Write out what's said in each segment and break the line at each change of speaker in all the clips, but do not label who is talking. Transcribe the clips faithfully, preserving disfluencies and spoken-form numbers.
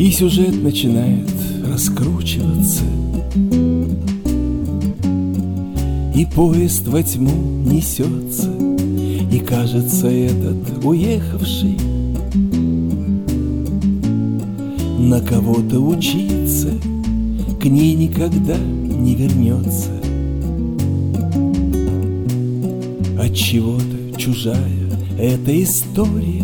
И сюжет начинает раскручиваться, и поезд во тьму несется, и кажется, этот уехавший на кого-то учиться к ней никогда не вернется. Отчего-то чужая эта история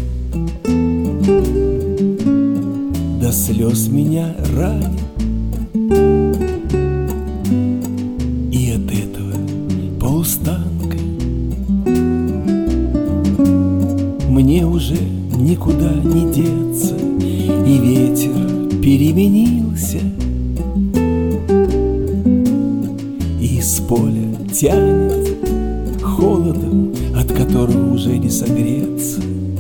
до слез меня ранит, и от этого полустанка мне уже никуда не деться, и ветер переменился, и с поля тянет холодом, от которого уже не согреться.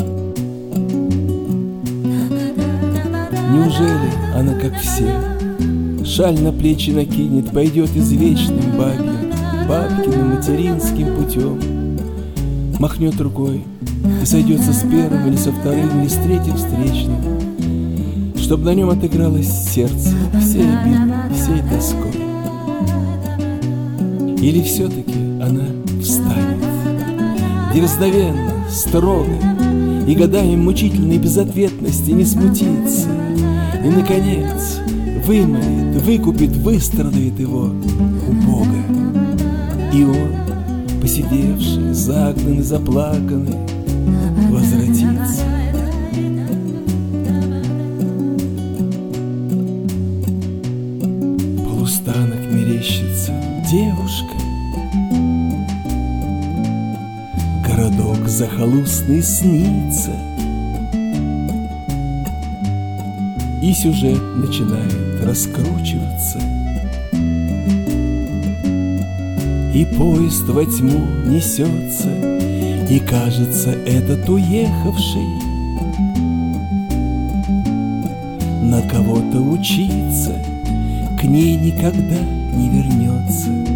Неужели она, как все, шаль на плечи накинет, пойдет извечным бабьим, бабкиным материнским путем, махнет рукой и сойдется с первым или со вторым, или с третьим встречным, чтоб на нем отыгралось сердце всей обидой, всей тоской? Или все-таки она встанет дерзновенно, строго, и годами мучительной безответности не смутится, и, наконец, вымолит, выкупит, выстрадает его у Бога. И он, посидевший, загнанный, заплаканный, возвратится. Полустанок мерещится девушка, городок захолустный снится, и сюжет начинает раскручиваться, и поезд во тьму несется, и кажется, этот уехавший на кого-то учиться к ней никогда не вернется.